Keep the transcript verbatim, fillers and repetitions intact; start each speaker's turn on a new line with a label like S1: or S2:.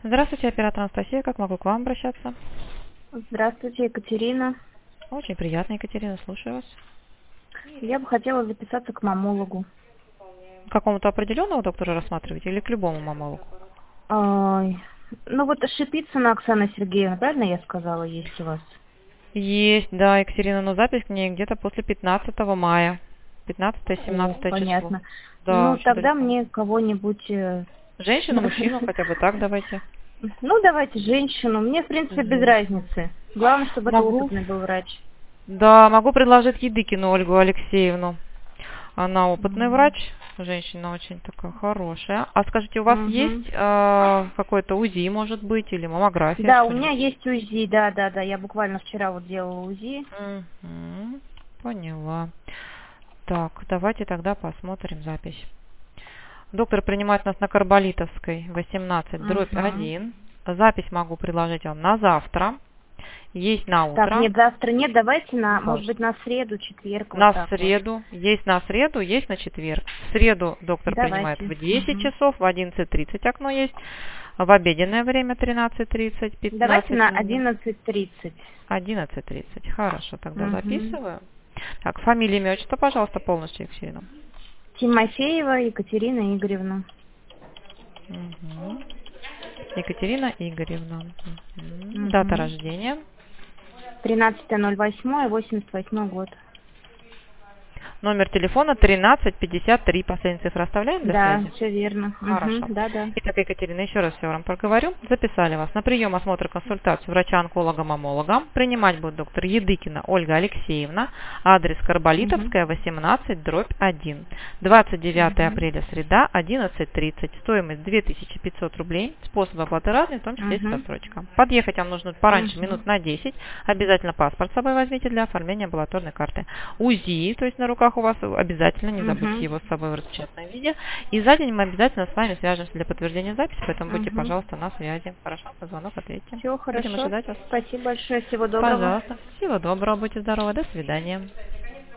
S1: Здравствуйте, оператор Анастасия. Как могу к вам обращаться?
S2: Здравствуйте, Екатерина.
S1: Очень приятно, Екатерина. Слушаю вас.
S2: Я бы хотела записаться к мамологу.
S1: К какому-то определенному доктору рассматриваете или к любому мамологу?
S2: Ай, ну вот Шипицына Оксана Сергеевна, правильно я сказала, есть у вас?
S1: Есть, да, Екатерина, но запись к ней где-то после пятнадцатого мая.
S2: О,
S1: пятнадцатое-семнадцатое число.
S2: понятно.
S1: Да,
S2: Ну,
S1: очень
S2: тогда
S1: далеко.
S2: мне кого-нибудь... э,
S1: Женщину, мужчину, хотя бы так давайте.
S2: Ну, давайте женщину. Мне, в принципе, без
S1: Женщину.
S2: разницы. Главное, чтобы это
S1: Могу.
S2: опытный был врач.
S1: Да, могу предложить Едыкину Ольгу Алексеевну. Она опытный
S2: Мгм.
S1: врач, женщина очень такая хорошая. А скажите, у вас
S2: Мгм.
S1: есть э, какое-то УЗИ, может быть, или маммография,
S2: Да, у меня
S1: что-нибудь?
S2: есть УЗИ, да, да, да. Я буквально вчера вот делала УЗИ.
S1: Мгм. Поняла. Так, давайте тогда посмотрим запись. Доктор принимает нас на Карболитовской, восемнадцать, дробь
S2: Угу.
S1: один. Запись могу предложить вам на завтра. Есть на
S2: Так,
S1: утро.
S2: нет, завтра нет, давайте на, может
S1: Пожалуйста.
S2: быть, на среду, четверг, вот
S1: На
S2: так вот.
S1: среду. Есть на среду, есть на четверг. В среду доктор принимает
S2: Давайте.
S1: в десять
S2: Мгм.
S1: часов, в одиннадцать тридцать окно есть. В обеденное время тринадцать тридцать,
S2: Давайте
S1: пятнадцать
S2: на
S1: ноль ноль.
S2: одиннадцать тридцать.
S1: одиннадцать тридцать. Хорошо, тогда
S2: Угу.
S1: записываю. Так, фамилия, имя, отчество, пожалуйста, полностью, Екатерина.
S2: Тимофеева Екатерина Игоревна.
S1: Мгм. Екатерина Игоревна. Мгм. Дата
S2: Угу.
S1: рождения.
S2: тринадцатое ноль восьмое восемьдесят восьмой год.
S1: Номер телефона тринадцать пятьдесят три. Последние цифры оставляем для
S2: Да,
S1: связи?
S2: все верно.
S1: Хорошо.
S2: Угу. Да, да.
S1: Итак, Екатерина, еще раз все вам проговорю. Записали вас на прием, осмотр, консультацию врача-онколога-мамолога. Принимать будет доктор Едыкина Ольга Алексеевна. Адрес
S2: Угу.
S1: Карболитовская, восемнадцать, дробь один. двадцать девятое
S2: Угу.
S1: апреля, среда, одиннадцать тридцать. Стоимость две тысячи пятьсот рублей. Способ оплаты разный, в том числе есть
S2: Угу.
S1: рассрочка. Подъехать вам нужно пораньше,
S2: Угу.
S1: минут на десять. Обязательно паспорт с собой возьмите для оформления амбулаторной карты. УЗИ, то есть на руках у вас обязательно, не забудьте
S2: Угу.
S1: его с собой в распечатанном виде. И за день мы обязательно с вами свяжемся для подтверждения записи, поэтому будьте,
S2: Угу.
S1: пожалуйста, на связи. Хорошо, на звонок ответьте.
S2: Все
S1: Будем
S2: хорошо.
S1: ожидать вас.
S2: Спасибо большое. Всего доброго.
S1: Пожалуйста. Всего доброго, будьте здоровы, до свидания.